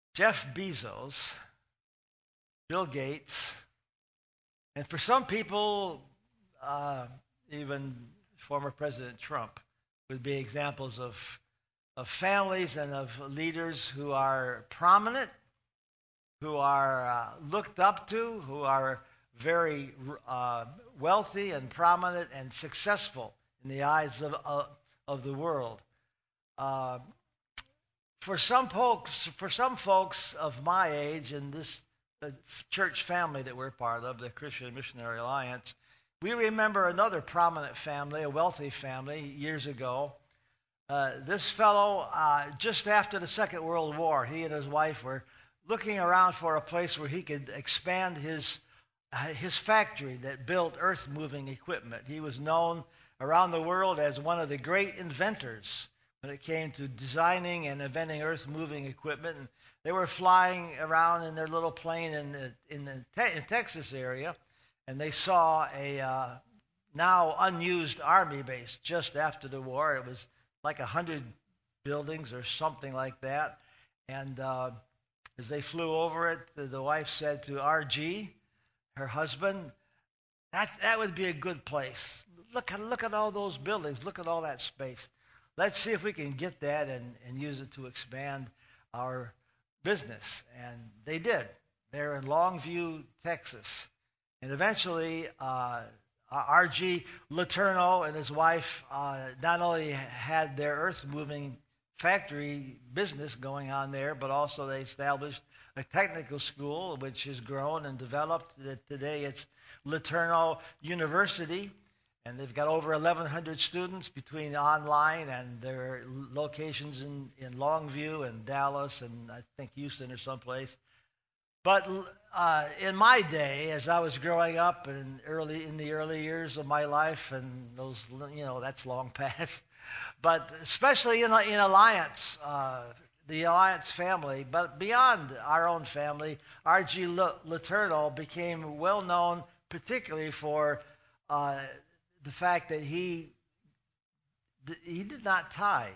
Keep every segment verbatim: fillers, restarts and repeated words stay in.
Jeff Bezos, Bill Gates, and for some people, uh, even former President Trump would be examples of, of families and of leaders who are prominent, who are uh, looked up to, who are very uh, wealthy and prominent and successful in the eyes of, of, of the world. Uh, for some folks, for some folks of my age in this uh, church family that we're part of, the Christian Missionary Alliance, we remember another prominent family, a wealthy family, years ago. Uh, this fellow, uh, just after the Second World War, he and his wife were looking around for a place where he could expand his uh, his factory that built earth-moving equipment. He was known around the world as one of the great inventors when it came to designing and inventing earth-moving equipment. And they were flying around in their little plane in the, in the te- in Texas area, and they saw a uh, now unused army base just after the war. It was like a hundred buildings or something like that. And uh, as they flew over it, the, the wife said to R G, her husband, that that would be a good place. Look at look at all those buildings. Look at all that space. Let's see if we can get that and, and use it to expand our business. And they did. They're in Longview, Texas. And eventually, uh, R G Letourneau and his wife uh, not only had their earth-moving factory business going on there, but also they established a technical school which has grown and developed. Today it's Letourneau University, and they've got over eleven hundred students between online and their locations in, in Longview and Dallas and I think Houston or someplace. But uh, in my day, as I was growing up in early in the early years of my life, and those, you know, that's long past. But especially in in Alliance, uh, the Alliance family, but beyond our own family, R G Letourneau became well known, particularly for uh, the fact that he he did not tithe.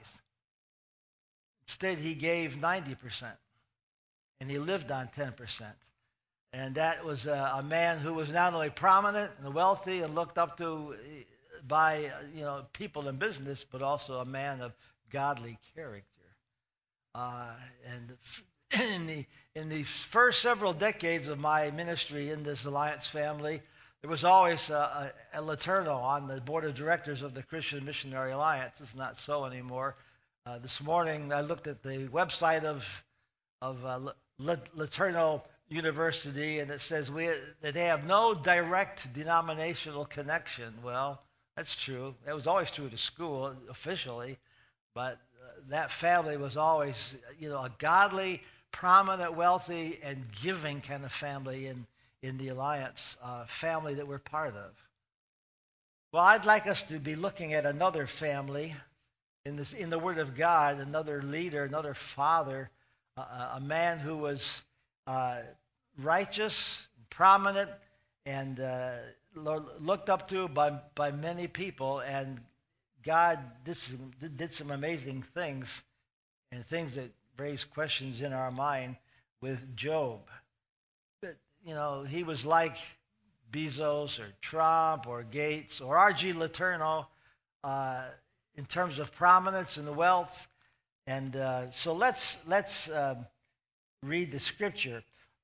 Instead, he gave ninety percent, and he lived on ten percent. And that was a, a man who was not only prominent and wealthy and looked up to by you know people in business, but also a man of godly character. Uh, and in the in the first several decades of my ministry in this Alliance family, there was always a, a, a Letourneau on the board of directors of the Christian Missionary Alliance. It's not so anymore. Uh, this morning I looked at the website of of uh, Letourneau University, and it says we, that they have no direct denominational connection. Well, that's true. That was always true at the school officially, but uh, that family was always, you know, a godly, prominent, wealthy, and giving kind of family in, in the Alliance uh, family that we're part of. Well, I'd like us to be looking at another family in this in the Word of God, another leader, another father, uh, a man who was uh, righteous, prominent, and uh, looked up to by by many people, and God did some, did some amazing things, and things that raise questions in our mind with Job. But, you know, he was like Bezos or Trump or Gates or R G Letourneau uh, in terms of prominence and wealth. And uh, so let's let's uh, read the scripture.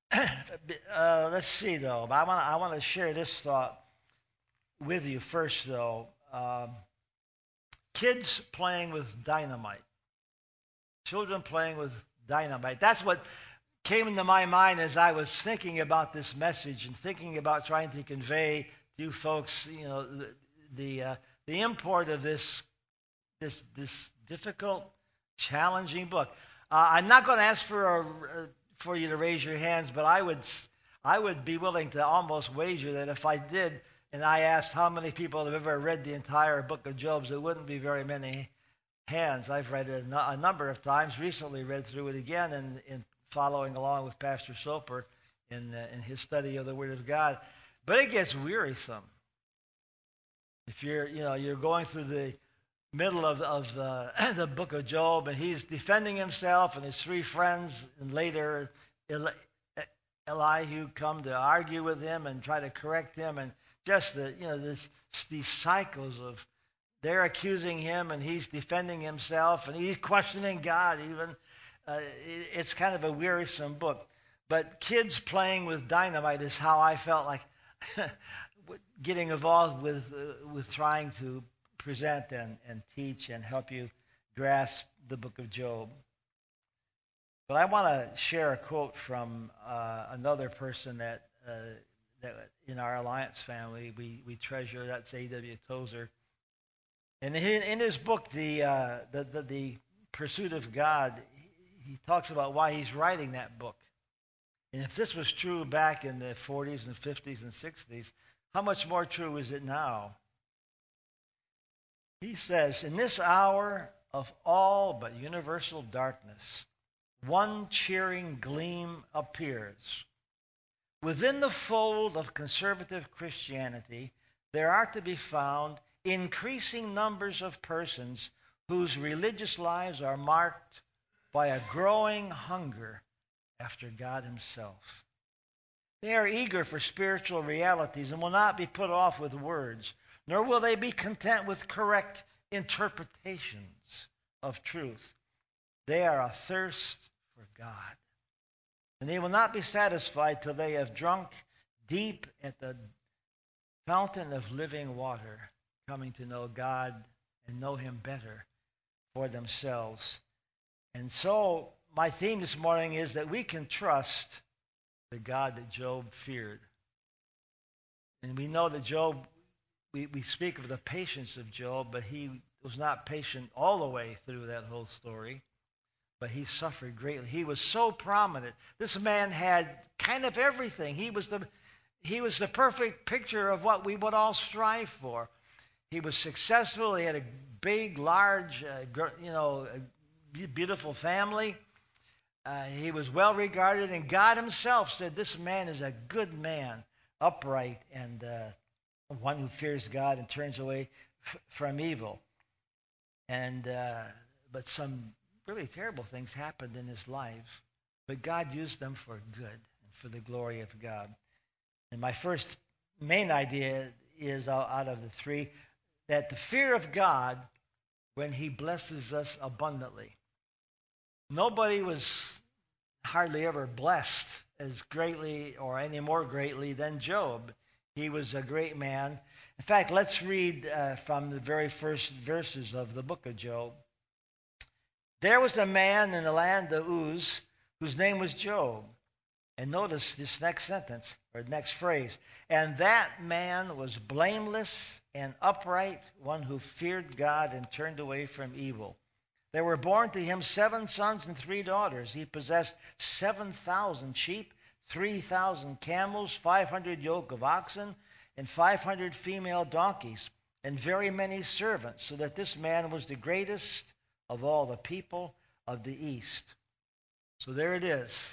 uh, let's see though. I want I want to share this thought with you first though. Um, kids playing with dynamite. Children playing with dynamite. That's what came into my mind as I was thinking about this message and thinking about trying to convey to you folks, you know, the the, uh, the import of this this this difficult, challenging book. Uh, I'm not going to ask for a, for you to raise your hands, but I would I would be willing to almost wager that if I did and I asked how many people have ever read the entire book of Job, there wouldn't be very many hands. I've read it a, a number of times. Recently, read through it again, and in following along with Pastor Soper in uh, in his study of the Word of God. But it gets wearisome if you're you know you're going through the middle of, of the, the book of Job, and he's defending himself and his three friends, and later Eli, Elihu come to argue with him and try to correct him, and just the you know this these cycles of they're accusing him and he's defending himself and he's questioning God even. Uh, it, it's kind of a wearisome book. But kids playing with dynamite is how I felt like getting involved with uh, with trying to present and, and teach and help you grasp the book of Job. But I want to share a quote from uh, another person that uh, that in our Alliance family we, we treasure. That's A W Tozer. And in, in his book, the, uh, the, the the Pursuit of God, he, he talks about why he's writing that book. And if this was true back in the forties and fifties and sixties, how much more true is it now? He says, in this hour of all but universal darkness, one cheering gleam appears. Within the fold of conservative Christianity, there are to be found increasing numbers of persons whose religious lives are marked by a growing hunger after God himself. They are eager for spiritual realities and will not be put off with words, nor will they be content with correct interpretations of truth. They are athirst for God. And they will not be satisfied till they have drunk deep at the fountain of living water, coming to know God and know him better for themselves. And so my theme this morning is that we can trust the God that Job feared. And we know that Job, we, we speak of the patience of Job, but he was not patient all the way through that whole story. But he suffered greatly. He was so prominent. This man had kind of everything. He was the he was the perfect picture of what we would all strive for. He was successful. He had a big, large, uh, you know, beautiful family. Uh, he was well regarded, and God himself said, "This man is a good man, upright, and uh, one who fears God and turns away f- from evil." And uh, but some really terrible things happened in his life, but God used them for good and for the glory of God. And my first main idea is out of the three that the fear of God, when he blesses us abundantly. Nobody was hardly ever blessed as greatly or any more greatly than Job. He was a great man. In fact, let's read uh, from the very first verses of the book of Job. There was a man in the land of Uz whose name was Job. And notice this next sentence, or next phrase. And that man was blameless and upright, one who feared God and turned away from evil. There were born to him seven sons and three daughters. He possessed seven thousand sheep, three thousand camels, five hundred yoke of oxen, and five hundred female donkeys, and very many servants, so that this man was the greatest of all the people of the East. So there it is.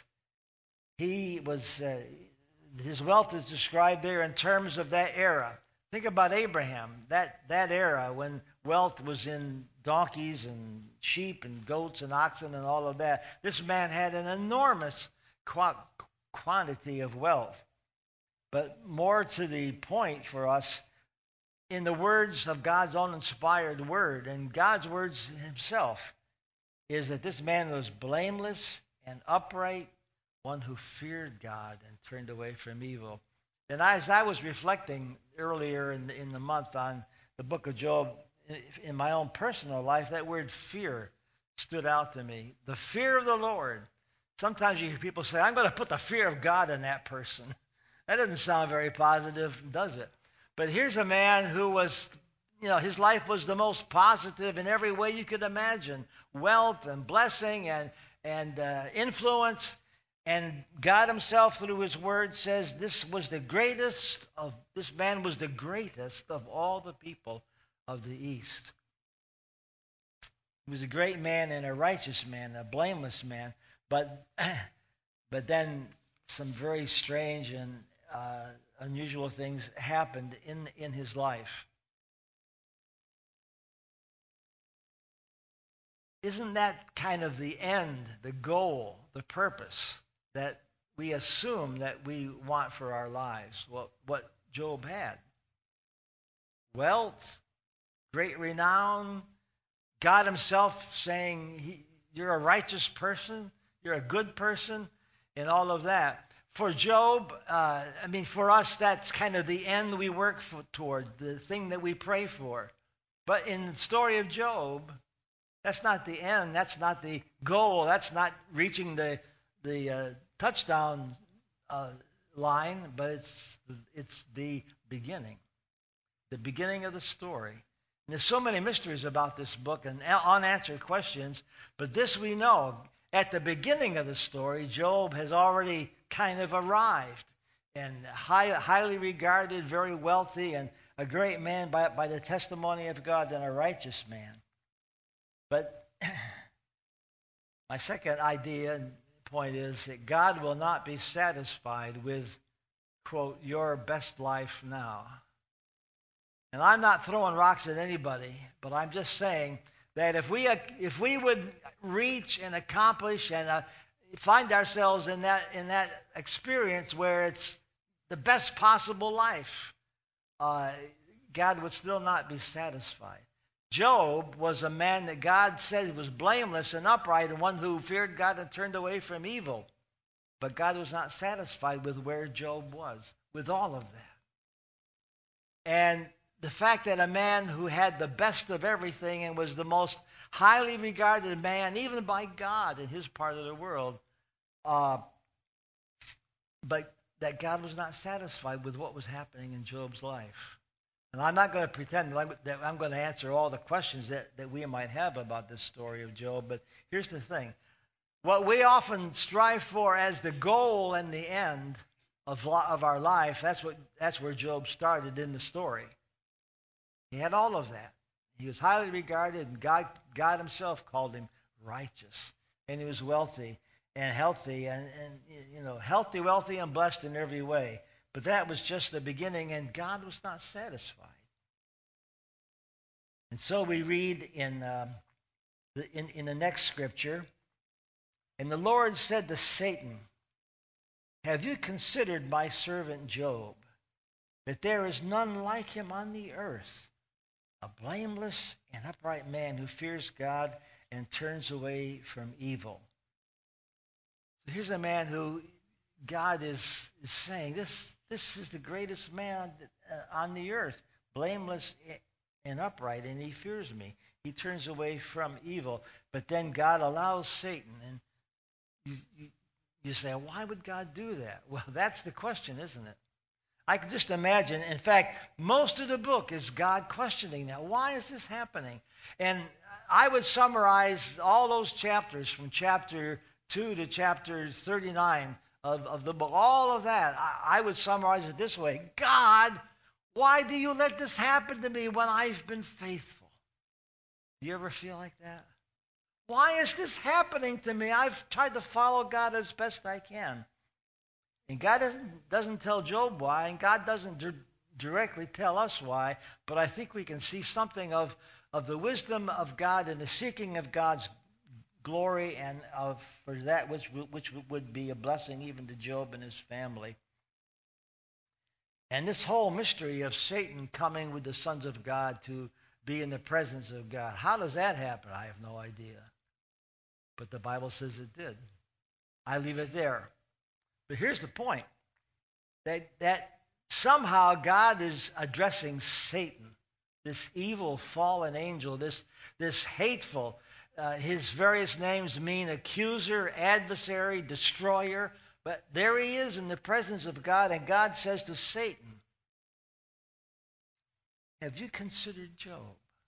He was, uh, his wealth is described there in terms of that era. Think about Abraham, that, that era when wealth was in donkeys and sheep and goats and oxen and all of that. This man had an enormous qu- quantity of wealth. But more to the point for us, in the words of God's own inspired word, and God's words himself, is that this man was blameless and upright, one who feared God and turned away from evil. And as I was reflecting earlier in the, in the month on the book of Job, in my own personal life, that word fear stood out to me. The fear of the Lord. Sometimes you hear people say, I'm going to put the fear of God in that person. That doesn't sound very positive, does it? But here's a man who was, you know, his life was the most positive in every way you could imagine. Wealth and blessing and, and uh, influence. And God himself, through his word, says this was the greatest of, this man was the greatest of all the people of the East. He was a great man and a righteous man, a blameless man. But, but then some very strange and uh, unusual things happened in, in his life. isn't that kind of the end, the goal, the purpose that we assume that we want for our lives? What, what Job had. Wealth, great renown, God himself saying, he, you're a righteous person, you're a good person, and all of that. For Job, uh, I mean, for us, that's kind of the end we work for, toward, the thing that we pray for. But in the story of Job, that's not the end. That's not the goal. That's not reaching the the uh, touchdown uh, line, but it's it's the beginning, the beginning of the story. And there's so many mysteries about this book and unanswered questions, but this we know. At the beginning of the story, Job has already kind of arrived, and high, highly regarded, very wealthy, and a great man by, by the testimony of God, and a righteous man. But my second idea and point is that God will not be satisfied with, quote, your best life now. And I'm not throwing rocks at anybody, but I'm just saying that if we if we would reach and accomplish and uh, find ourselves in that in that experience where it's the best possible life, uh, God would still not be satisfied. Job was a man that God said was blameless and upright and one who feared God and turned away from evil. But God was not satisfied with where Job was, with all of that. And the fact that a man who had the best of everything and was the most highly regarded man, even by God in his part of the world, uh, but that God was not satisfied with what was happening in Job's life. And I'm not going to pretend that I'm going to answer all the questions that, that we might have about this story of Job, but here's the thing. What we often strive for as the goal and the end of, of our life, that's, what, that's where Job started in the story. He had all of that. He was highly regarded, and God, God himself called him righteous. And he was wealthy and healthy, and, and you know, healthy, wealthy, and blessed in every way. But that was just the beginning, and God was not satisfied. And so we read in, um, the, in, in the next scripture, and the Lord said to Satan, have you considered my servant Job, that there is none like him on the earth, a blameless and upright man who fears God and turns away from evil? So here's a man who God is, is saying, this, this is the greatest man on the earth, blameless and upright, and he fears me. He turns away from evil. But then God allows Satan, and you, you, you say, why would God do that? Well, that's the question, isn't it? I can just imagine. In fact, most of the book is God questioning that. Why is this happening? And I would summarize all those chapters from chapter two to chapter thirty-nine of, of the book. All of that, I, I would summarize it this way. God, why do you let this happen to me when I've been faithful? Do you ever feel like that? Why is this happening to me? I've tried to follow God as best I can. And God doesn't, doesn't tell Job why, and God doesn't di- directly tell us why, but I think we can see something of, of the wisdom of God and the seeking of God's glory and of for that which, which would be a blessing even to Job and his family. And this whole mystery of Satan coming with the sons of God to be in the presence of God, how does that happen? I have no idea. But the Bible says it did. I leave it there. But here's the point, that, that somehow God is addressing Satan, this evil fallen angel, this, this hateful, uh, his various names mean accuser, adversary, destroyer, but there he is in the presence of God, and God says to Satan, have you considered Job?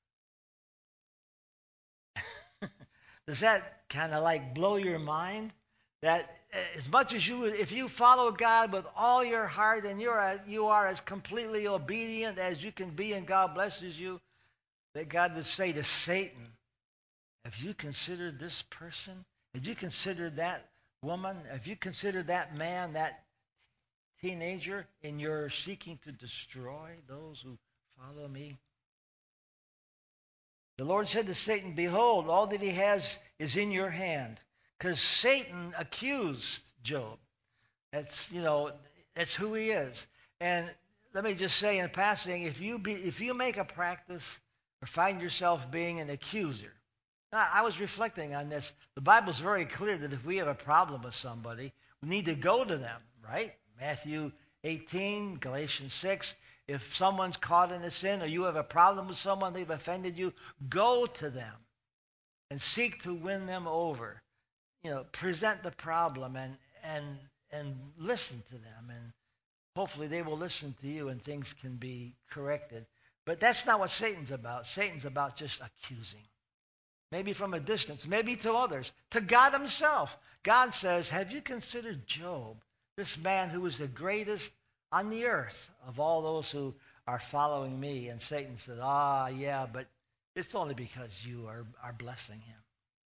Does that kind of like blow your mind? That as much as you, if you follow God with all your heart and you're you are as completely obedient as you can be and God blesses you, that God would say to Satan, have you considered this person? Have you considered that woman? Have you considered that man, that teenager, in your seeking to destroy those who follow me? The Lord said to Satan, behold, all that he has is in your hand. Because Satan accused Job. That's, you know, that's who he is. And let me just say in passing, if you be, if you make a practice or find yourself being an accuser, I, I was reflecting on this. The Bible's very clear that if we have a problem with somebody, we need to go to them, right? Matthew eighteen, Galatians six. If someone's caught in a sin or you have a problem with someone, they've offended you, go to them and seek to win them over. You know, present the problem and and and listen to them, and hopefully they will listen to you and things can be corrected. But that's not what Satan's about. Satan's about just accusing. Maybe from a distance, maybe to others, to God himself. God says, have you considered Job, this man who is the greatest on the earth of all those who are following me? And Satan says, ah, yeah, but it's only because you are, are blessing him.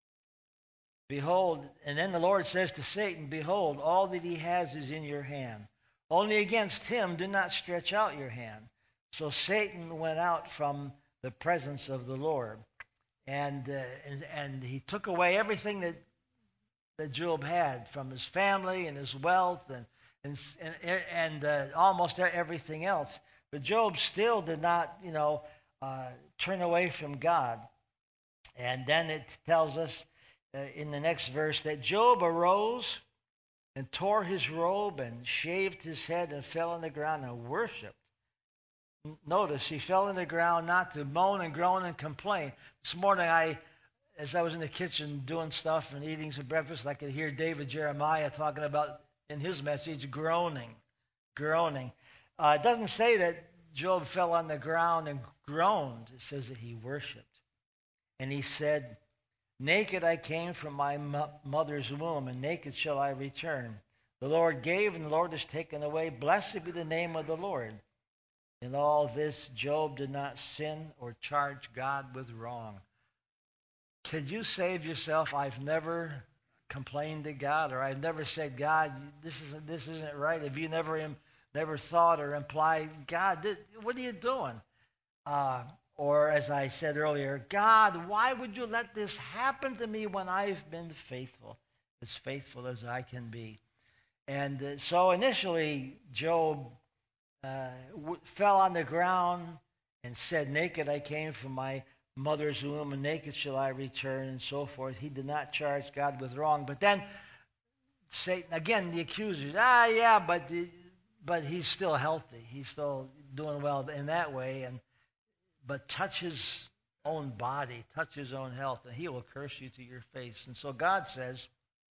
Behold, and then the Lord says to Satan, behold, all that he has is in your hand. Only against him do not stretch out your hand. So Satan went out from the presence of the Lord. And, uh, and and he took away everything that that Job had from his family and his wealth and and and, and uh, almost everything else. But Job still did not, you know, uh, turn away from God. And then it tells us uh, in the next verse that Job arose and tore his robe and shaved his head and fell on the ground and worshipped. Notice he fell on the ground not to moan and groan and complain. This morning, I, as I was in the kitchen doing stuff and eating some breakfast, I could hear David Jeremiah talking about, in his message, groaning. Groaning. Uh, it doesn't say that Job fell on the ground and groaned. It says that he worshipped. And he said, naked I came from my mo- mother's womb, and naked shall I return. The Lord gave, and the Lord has taken away. Blessed be the name of the Lord. In all this, Job did not sin or charge God with wrong. Could you say of yourself, I've never complained to God, or I've never said, God, this isn't this isn't right? Have you never never thought or implied, God, this, what are you doing? Uh, or as I said earlier, God, why would you let this happen to me when I've been faithful, as faithful as I can be? And uh, so initially, Job Uh, w- fell on the ground and said, naked I came from my mother's womb, and naked shall I return, and so forth. He did not charge God with wrong. But then Satan, again, the accusers, ah, yeah, but the, but he's still healthy. He's still doing well in that way. And but touch his own body, touch his own health, and he will curse you to your face. And so God says,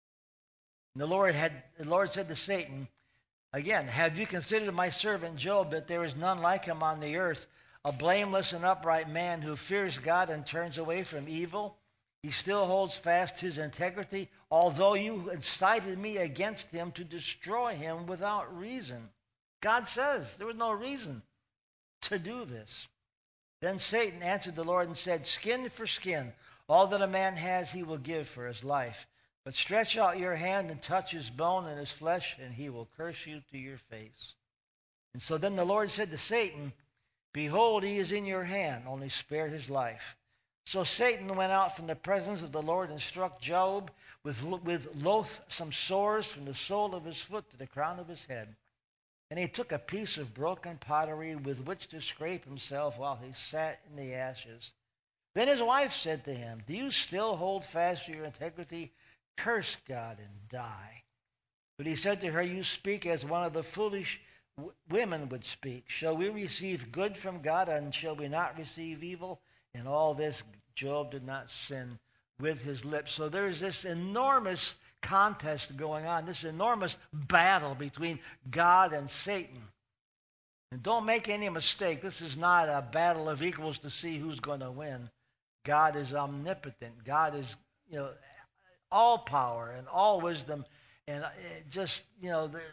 and the Lord had the Lord said to Satan, again, have you considered my servant Job, that there is none like him on the earth, a blameless and upright man who fears God and turns away from evil? He still holds fast his integrity, although you incited me against him to destroy him without reason. God says there was no reason to do this. Then Satan answered the Lord and said, skin for skin, all that a man has he will give for his life. But stretch out your hand and touch his bone and his flesh, and he will curse you to your face. And so then the Lord said to Satan, behold, he is in your hand, only spare his life. So Satan went out from the presence of the Lord and struck Job with, with loathsome sores from the sole of his foot to the crown of his head. And he took a piece of broken pottery with which to scrape himself while he sat in the ashes. Then his wife said to him, do you still hold fast to your integrity? Curse God and die. But he said to her, you speak as one of the foolish w- women would speak. Shall we receive good from God, and shall we not receive evil? In all this, Job did not sin with his lips. So there's this enormous contest going on, this enormous battle between God and Satan. And don't make any mistake, this is not a battle of equals to see who's going to win. God is omnipotent. God is, you know, all power and all wisdom, and just, you know, the,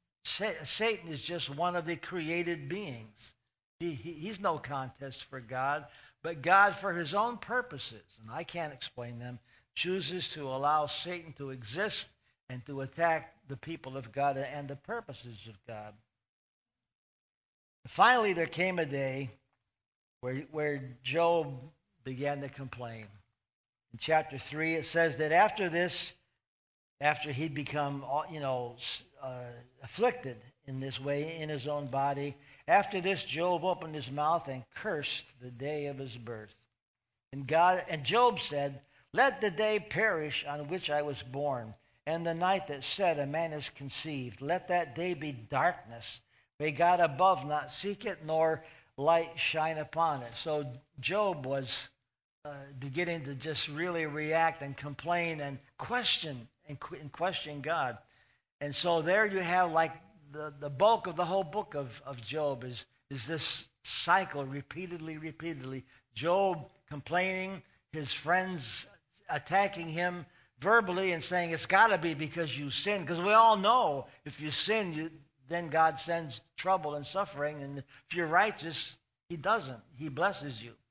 Satan is just one of the created beings. He, he, he's no contest for God, but God, for his own purposes, and I can't explain them, chooses to allow Satan to exist and to attack the people of God and the purposes of God. Finally, there came a day where, where Job began to complain. In chapter three, it says that after this, after he'd become, you know, uh, afflicted in this way in his own body, after this, Job opened his mouth and cursed the day of his birth. And God and Job said, "Let the day perish on which I was born, and the night that said a man is conceived. Let that day be darkness. May God above not seek it, nor light shine upon it." So Job was uh, beginning to just really react and complain and question and, and question God. And so there you have like the, the bulk of the whole book of, of Job is, is this cycle repeatedly, repeatedly. Job complaining, his friends attacking him verbally and saying it's got to be because you sinned. Because we all know if you sin, you, then God sends trouble and suffering. And if you're righteous, he doesn't. He blesses you.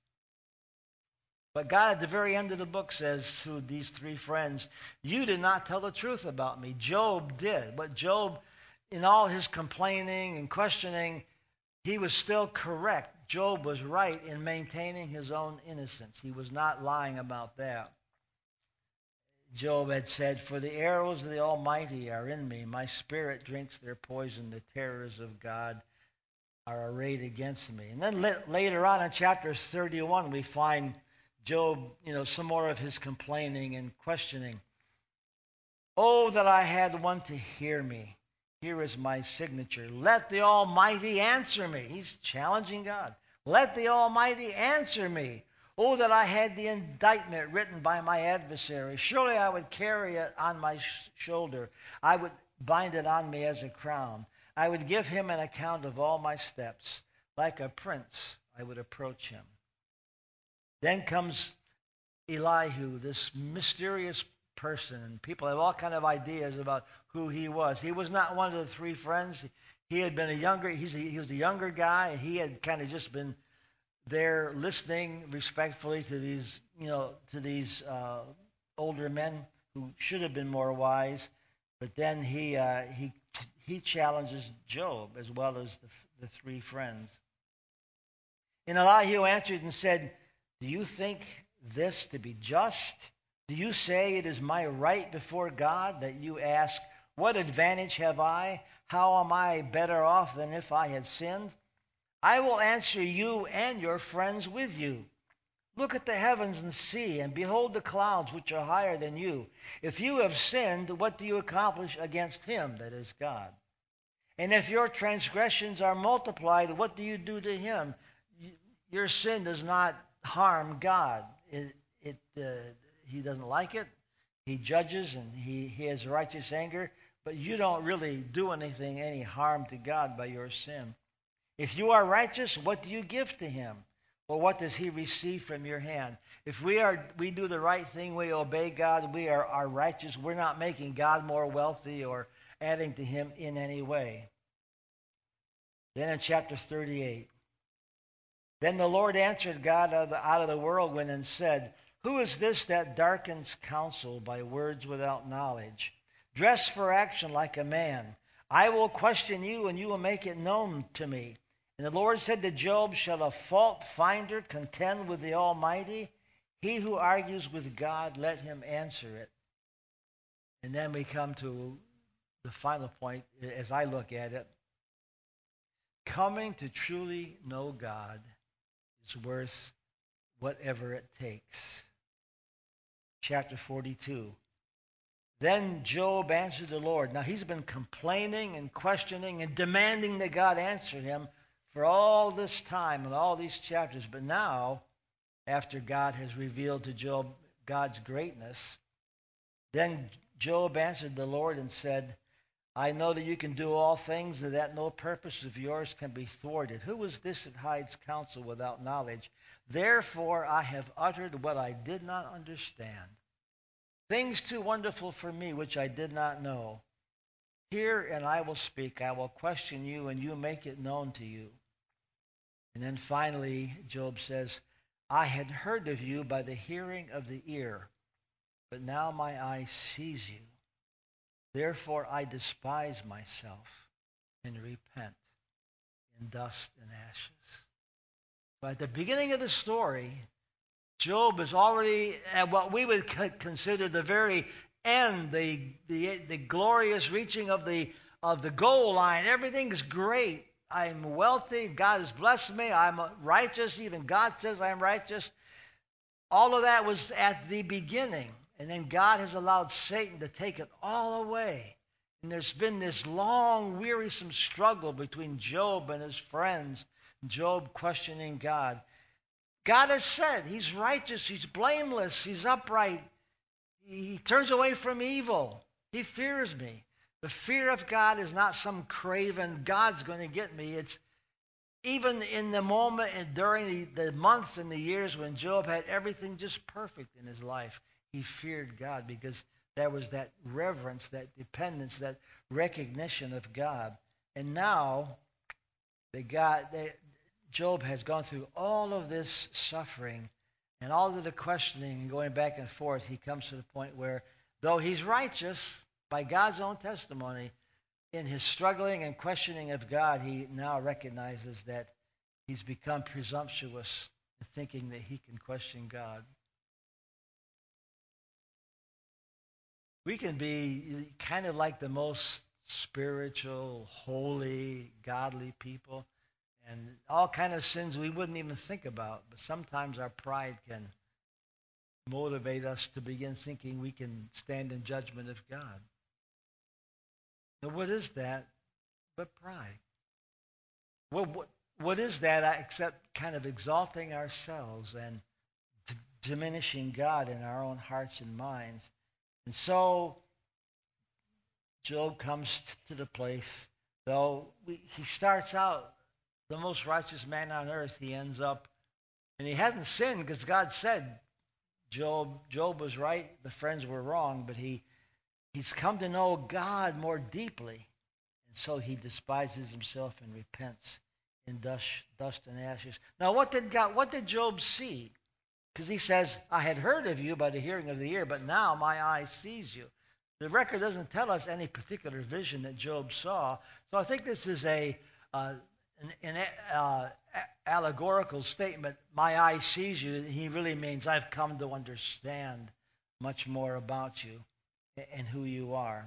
But God at the very end of the book says to these three friends, you did not tell the truth about me. Job did. But Job, in all his complaining and questioning, he was still correct. Job was right in maintaining his own innocence. He was not lying about that. Job had said, "For the arrows of the Almighty are in me. My spirit drinks their poison. The terrors of God are arrayed against me." And then later on in chapter thirty-one, we find Job, you know, some more of his complaining and questioning. "Oh, that I had one to hear me. Here is my signature. Let the Almighty answer me." He's challenging God. "Let the Almighty answer me. Oh, that I had the indictment written by my adversary. Surely I would carry it on my sh- shoulder. I would bind it on me as a crown. I would give him an account of all my steps. Like a prince, I would approach him." Then comes Elihu, this mysterious person, and people have all kind of ideas about who he was. He was not one of the three friends. He had been a younger, he's a, he was a younger guy. He had kind of just been there listening respectfully to these, you know, to these uh, older men who should have been more wise. But then he uh, he he challenges Job as well as the, the three friends. And Elihu answered and said, "Do you think this to be just? Do you say it is my right before God that you ask, what advantage have I? How am I better off than if I had sinned? I will answer you and your friends with you. Look at the heavens and see, and behold the clouds which are higher than you. If you have sinned, what do you accomplish against him, that is God? And if your transgressions are multiplied, what do you do to him? Your sin does not harm God. It, it, uh, he doesn't like it. He judges and he, he has righteous anger, but you don't really do anything, any harm to God by your sin. If you are righteous, what do you give to him? Or what does he receive from your hand? If we are, we do the right thing, we obey God, we are, are righteous, we're not making God more wealthy or adding to him in any way. Then in chapter thirty-eight, then the Lord answered God out of, the, out of the whirlwind and said, "Who is this that darkens counsel by words without knowledge? Dress for action like a man. I will question you, and you will make it known to me." And the Lord said to Job, "Shall a fault finder contend with the Almighty? He who argues with God, let him answer it." And then we come to the final point, as I look at it. Coming to truly know God is worth whatever it takes. Chapter forty-two. Then Job answered the Lord. Now he's been complaining and questioning and demanding that God answer him for all this time and all these chapters. But now, after God has revealed to Job God's greatness, then Job answered the Lord and said, "I know that you can do all things, and that no purpose of yours can be thwarted. Who is this that hides counsel without knowledge? Therefore I have uttered what I did not understand, things too wonderful for me which I did not know. Hear, and I will speak. I will question you, and you make it known to you." And then finally, Job says, "I had heard of you by the hearing of the ear, but now my eye sees you. Therefore I despise myself and repent in dust and ashes." But at the beginning of the story, Job is already at what we would consider the very end, the, the, the glorious reaching of the, of the goal line. Everything's great. I'm wealthy. God has blessed me. I'm righteous. Even God says I'm righteous. All of that was at the beginning. And then God has allowed Satan to take it all away. And there's been this long, wearisome struggle between Job and his friends. Job questioning God. God has said he's righteous, he's blameless, he's upright. He turns away from evil. He fears me. The fear of God is not some craven, God's going to get me. It's even in the moment and during the, the months and the years when Job had everything just perfect in his life, he feared God because there was that reverence, that dependence, that recognition of God. And now, they got, they, Job has gone through all of this suffering and all of the questioning and going back and forth. He comes to the point where, though he's righteous by God's own testimony, in his struggling and questioning of God, he now recognizes that he's become presumptuous, thinking that he can question God. We can be kind of like the most spiritual, holy, godly people, and all kind of sins we wouldn't even think about. But sometimes our pride can motivate us to begin thinking we can stand in judgment of God. Now, what is that but pride? Well, what, what is that except kind of exalting ourselves and d- diminishing God in our own hearts and minds? And so Job comes to the place, though we, he starts out the most righteous man on earth, he ends up, and he hasn't sinned because God said Job, Job was right, the friends were wrong, but he he's come to know God more deeply, and so he despises himself and repents in dust, dust and ashes. Now, what did God, what did Job see? Because he says, I had heard of you by the hearing of the ear, but now my eye sees you. The record doesn't tell us any particular vision that Job saw. So I think this is a uh, an, an uh, allegorical statement. My eye sees you. He really means I've come to understand much more about you and who you are.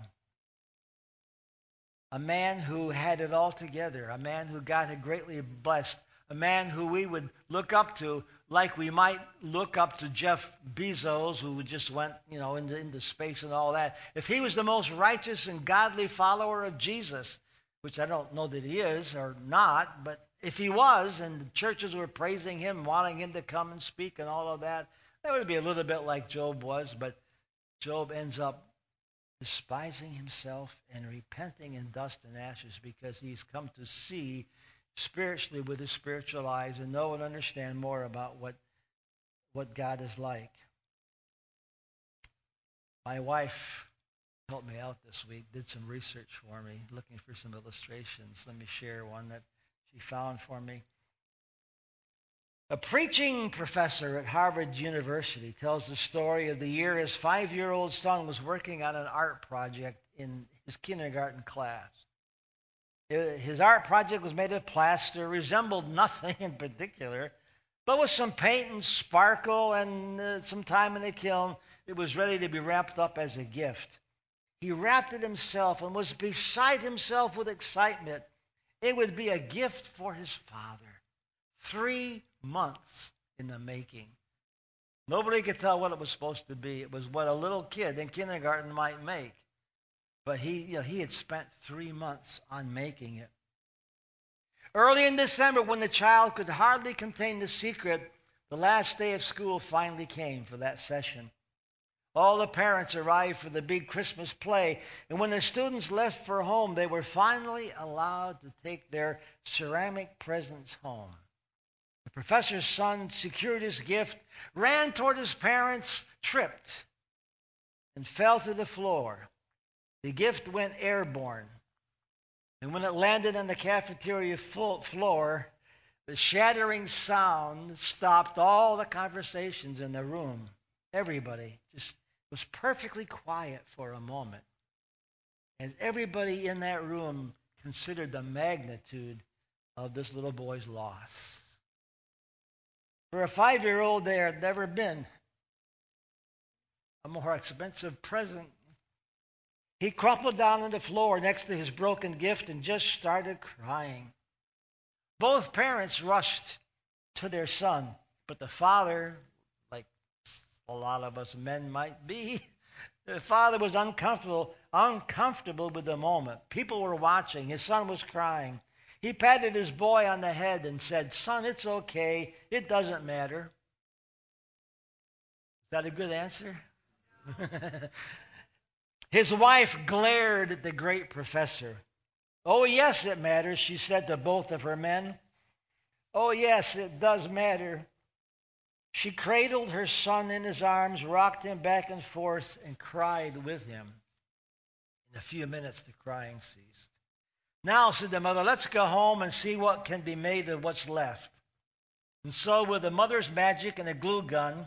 A man who had it all together, a man who God had greatly blessed, a man who we would look up to like we might look up to Jeff Bezos, who just went, you know, into, into space and all that. If he was the most righteous and godly follower of Jesus, which I don't know that he is or not, but if he was and the churches were praising him, wanting him to come and speak and all of that, that would be a little bit like Job was, but Job ends up despising himself and repenting in dust and ashes because he's come to see spiritually with his spiritual eyes and know and understand more about what, what God is like. My wife helped me out this week, did some research for me, looking for some illustrations. Let me share one that she found for me. A preaching professor at Harvard University tells the story of the year his five-year-old son was working on an art project in his kindergarten class. His art project was made of plaster, resembled nothing in particular, but with some paint and sparkle and uh, some time in the kiln, it was ready to be wrapped up as a gift. He wrapped it himself and was beside himself with excitement. It would be a gift for his father. Three months in the making. Nobody could tell what it was supposed to be. It was what a little kid in kindergarten might make. But he, you know, he had spent three months on making it. Early in December, when the child could hardly contain the secret, the last day of school finally came for that session. All the parents arrived for the big Christmas play, and when the students left for home, they were finally allowed to take their ceramic presents home. The professor's son secured his gift, ran toward his parents, tripped, and fell to the floor. The gift went airborne. And when it landed on the cafeteria floor, the shattering sound stopped all the conversations in the room. Everybody just was perfectly quiet for a moment. And everybody in that room considered the magnitude of this little boy's loss. For a five-year-old, there had never been a more expensive present. He crumpled down on the floor next to his broken gift and just started crying. Both parents rushed to their son, but the father, like a lot of us men might be, the father was uncomfortable, uncomfortable with the moment. People were watching. His son was crying. He patted his boy on the head and said, "Son, it's okay. It doesn't matter." Is that a good answer? His wife glared at the great professor. "Oh, yes, it matters," she said to both of her men. "Oh, yes, it does matter." She cradled her son in his arms, rocked him back and forth, and cried with him. In a few minutes, the crying ceased. "Now," said the mother, "let's go home and see what can be made of what's left." And so, with a mother's magic and a glue gun,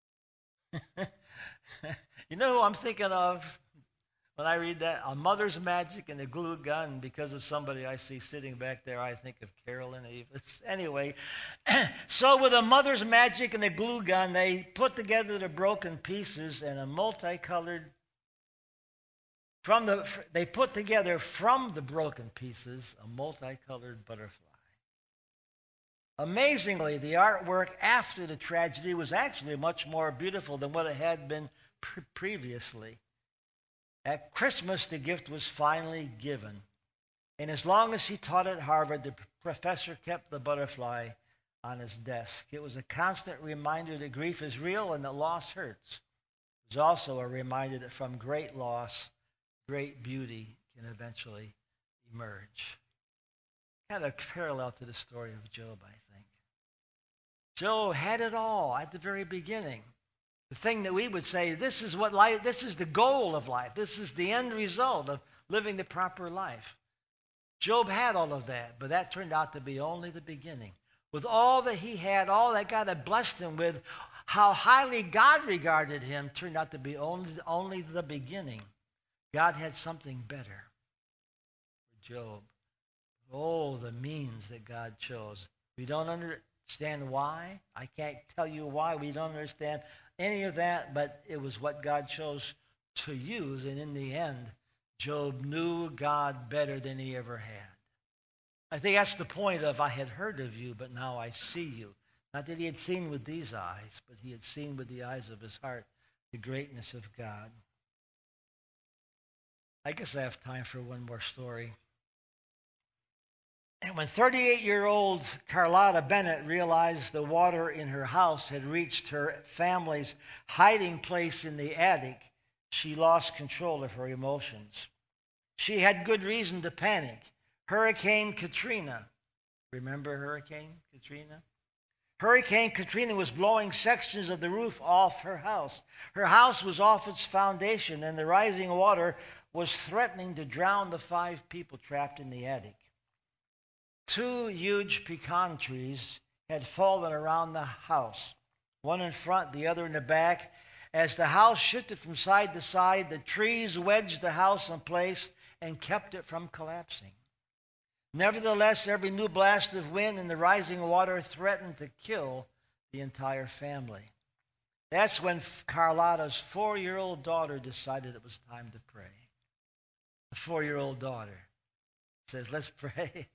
you know who I'm thinking of when I read that? A mother's magic and a glue gun. Because of somebody I see sitting back there, I think of Carolyn Avis. Anyway, so with a mother's magic and a glue gun, they put together the broken pieces and a multicolored From the, they put together from the broken pieces a multicolored butterfly. Amazingly, the artwork after the tragedy was actually much more beautiful than what it had been pre- previously. At Christmas, the gift was finally given. And as long as he taught at Harvard, the professor kept the butterfly on his desk. It was a constant reminder that grief is real and that loss hurts. It was also a reminder that from great loss, great beauty can eventually emerge. Kind of parallel to the story of Job, I think. Job had it all at the very beginning. The thing that we would say, this is what life, this is the goal of life. This is the end result of living the proper life. Job had all of that, but that turned out to be only the beginning. With all that he had, all that God had blessed him with, how highly God regarded him turned out to be only, only the beginning. God had something better for Job. Oh, the means that God chose. We don't understand why. I can't tell you why. We don't understand any of that, but it was what God chose to use. And in the end, Job knew God better than he ever had. I think that's the point of I had heard of you, but now I see you. Not that he had seen with these eyes, but he had seen with the eyes of his heart the greatness of God. I guess I have time for one more story. And when thirty-eight-year-old Carlotta Bennett realized the water in her house had reached her family's hiding place in the attic, she lost control of her emotions. She had good reason to panic. Hurricane Katrina. Remember Hurricane Katrina? Hurricane Katrina was blowing sections of the roof off her house. Her house was off its foundation, and the rising water was threatening to drown the five people trapped in the attic. Two huge pecan trees had fallen around the house, one in front, the other in the back. As the house shifted from side to side, the trees wedged the house in place and kept it from collapsing. Nevertheless, every new blast of wind and the rising water threatened to kill the entire family. That's when Carlotta's four-year-old daughter decided it was time to pray. The four-year-old daughter says, "Let's pray."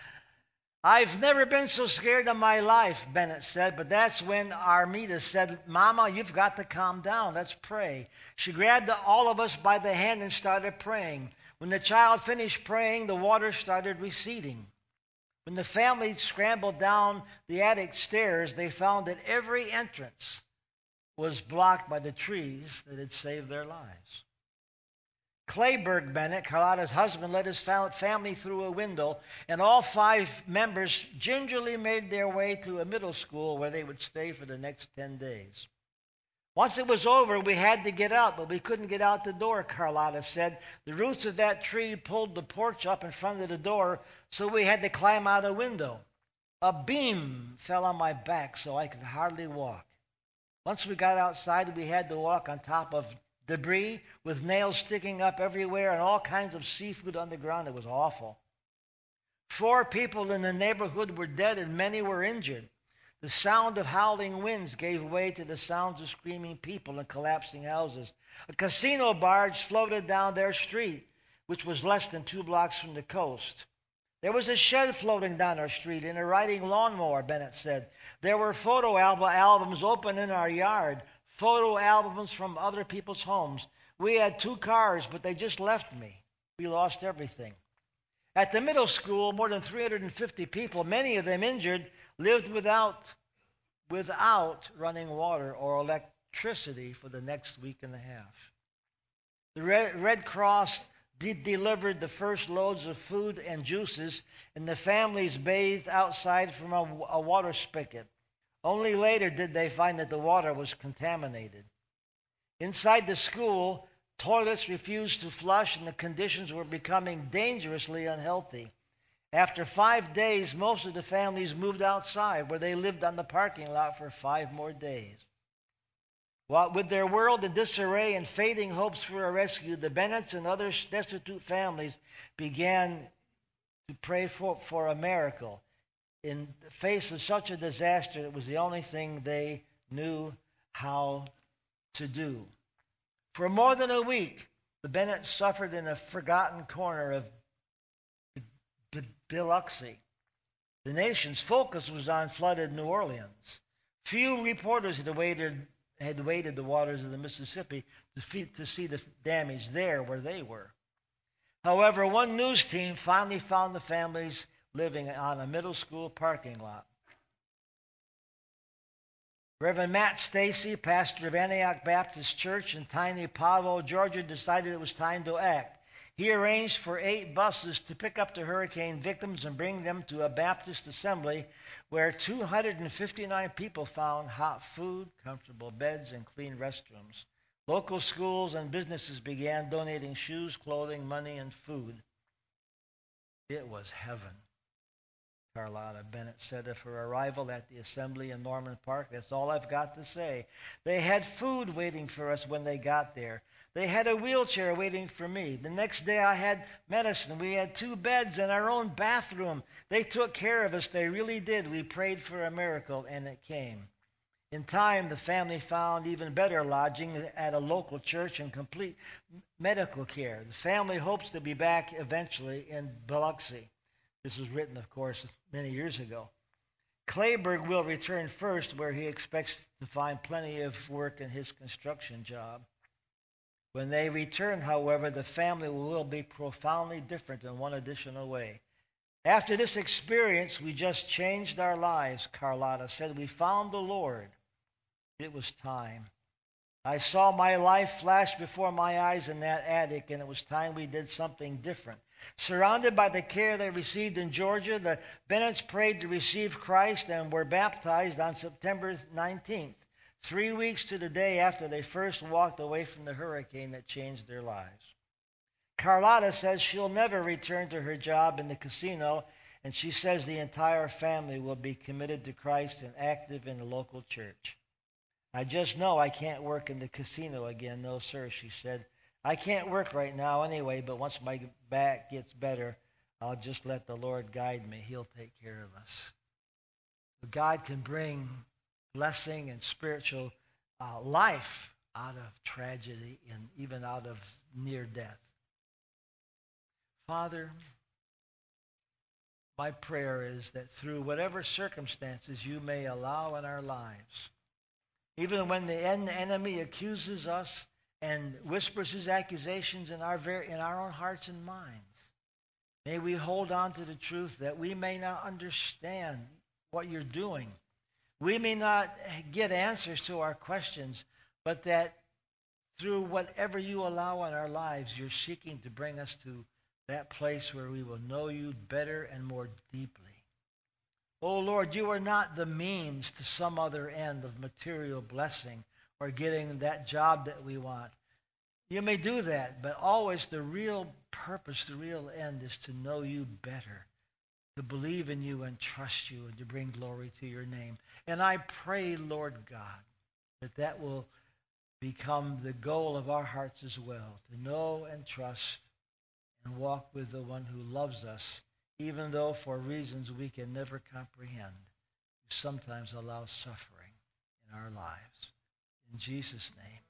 "I've never been so scared in my life," Bennett said, but that's when Armida said, "Mama, you've got to calm down. Let's pray." She grabbed all of us by the hand and started praying. When the child finished praying, the water started receding. When the family scrambled down the attic stairs, they found that every entrance was blocked by the trees that had saved their lives. Clayburg Bennett, Carlotta's husband, led his family through a window, and all five members gingerly made their way to a middle school where they would stay for the next ten days. Once it was over, we had to get out, but we couldn't get out the door, Carlotta said. The roots of that tree pulled the porch up in front of the door, so we had to climb out a window. A beam fell on my back, so I could hardly walk. Once we got outside, we had to walk on top of debris with nails sticking up everywhere and all kinds of seafood on the ground. It was awful. Four people in the neighborhood were dead and many were injured. The sound of howling winds gave way to the sounds of screaming people and collapsing houses. A casino barge floated down their street, which was less than two blocks from the coast. There was a shed floating down our street and a riding lawnmower, Bennett said. There were photo albums open in our yard, photo albums from other people's homes. We had two cars, but they just left me. We lost everything. At the middle school, more than three hundred fifty people, many of them injured, lived without, without running water or electricity for the next week and a half. The Red, Red Cross de- delivered the first loads of food and juices, and the families bathed outside from a, a water spigot. Only later did they find that the water was contaminated. Inside the school, toilets refused to flush, and the conditions were becoming dangerously unhealthy. After five days, most of the families moved outside, where they lived on the parking lot for five more days. While with their world in disarray and fading hopes for a rescue, the Bennetts and other destitute families began to pray for, for a miracle. In the face of such a disaster, it was the only thing they knew how to do. For more than a week, the Bennetts suffered in a forgotten corner of Biloxi. The nation's focus was on flooded New Orleans. Few reporters had waded, had waded the waters of the Mississippi to, feed, to see the damage there where they were. However, one news team finally found the families living on a middle school parking lot. Reverend Matt Stacy, pastor of Antioch Baptist Church in tiny Pavo, Georgia, decided it was time to act. He arranged for eight buses to pick up the hurricane victims and bring them to a Baptist assembly where two hundred fifty-nine people found hot food, comfortable beds, and clean restrooms. Local schools and businesses began donating shoes, clothing, money, and food. It was heaven, Carlotta Bennett said of her arrival at the assembly in Norman Park. That's all I've got to say. They had food waiting for us when they got there. They had a wheelchair waiting for me. The next day I had medicine. We had two beds and our own bathroom. They took care of us. They really did. We prayed for a miracle, and it came. In time, the family found even better lodging at a local church and complete medical care. The family hopes to be back eventually in Biloxi. This was written, of course, many years ago. Clayburg will return first, where he expects to find plenty of work in his construction job. When they return, however, the family will be profoundly different in one additional way. After this experience, we just changed our lives, Carlotta said. We found the Lord. It was time. I saw my life flash before my eyes in that attic, and it was time we did something different. Surrounded by the care they received in Georgia, the Bennetts prayed to receive Christ and were baptized on September nineteenth, three weeks to the day after they first walked away from the hurricane that changed their lives. Carlotta says she'll never return to her job in the casino, and she says the entire family will be committed to Christ and active in the local church. I just know I can't work in the casino again. No, sir, she said. I can't work right now anyway, but once my back gets better, I'll just let the Lord guide me. He'll take care of us. God can bring blessing and spiritual uh, life out of tragedy and even out of near death. Father, my prayer is that through whatever circumstances you may allow in our lives, even when the enemy accuses us and whispers his accusations in our very, in our own hearts and minds, may we hold on to the truth that we may not understand what you're doing. We may not get answers to our questions, but that through whatever you allow in our lives, you're seeking to bring us to that place where we will know you better and more deeply. Oh Lord, you are not the means to some other end of material blessing or getting that job that we want. You may do that, but always the real purpose, the real end is to know you better, to believe in you and trust you and to bring glory to your name. And I pray, Lord God, that that will become the goal of our hearts as well, to know and trust and walk with the one who loves us, even though for reasons we can never comprehend, sometimes allow suffering in our lives. In Jesus' name.